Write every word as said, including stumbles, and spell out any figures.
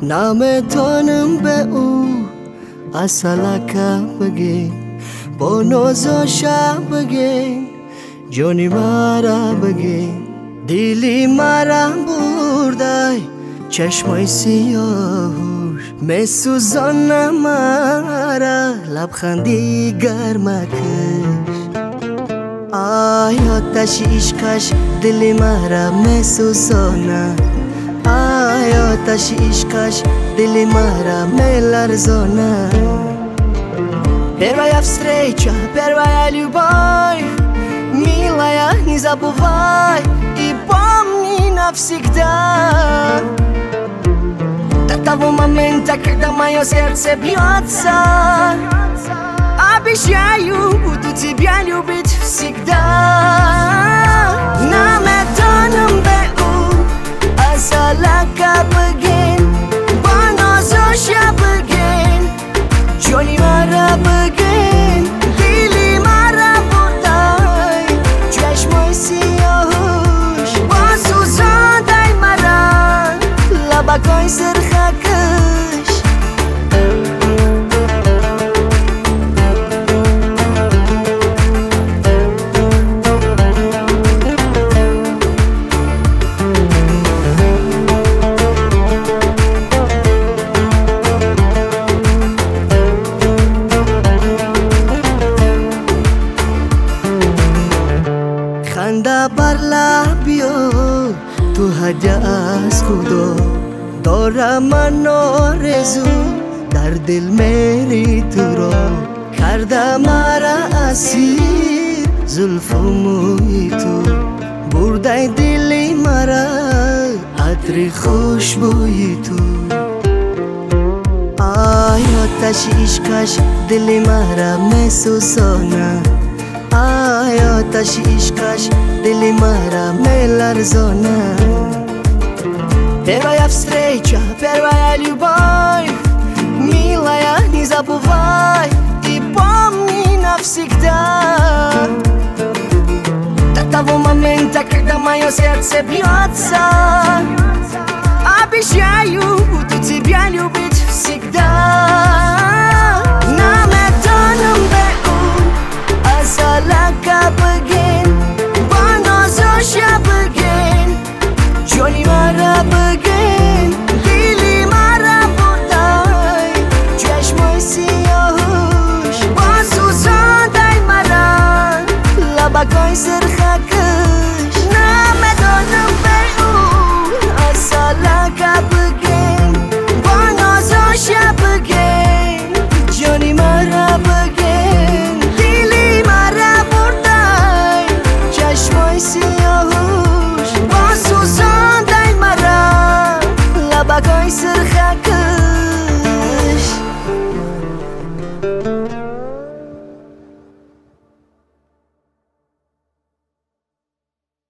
نمیتونم به او اصلا بگیم با نازاشم بگیم جانی مرا بگیم دیلی مرا برده چشمای سیاهوش میسوزانه مرا لبخندی گرمکش آی آتش عشقش دلی مرا میسوزانه آی آتش عشقش دلی مرا میلرزانه Первая встреча, первая любовь Милая, не забывай и помни навсегда До того момента, когда мое сердце бьется Обещаю, буду тебя любить всегда نمیتونم به او اصلا بگیم با نازش بگیم جانی مرا بگیم دیلی مرا بردای چشمای سیاهوش با سوزاندای مرا لبکای سرخکش خنده بر لبیا تو هدیه از خدا دارم من آرزو در دل میری تو را کرده مرا اسیر زلف و موی تو برده دلی مرا عطر خوشبوی تو آی آتش عشقش دلی مرا میسوزانه آی آتش عشقش دلی مرا میلرزانه Первая встреча, первая любовь Милая, не забывай и помни навсегда До того момента, когда мое сердце бьется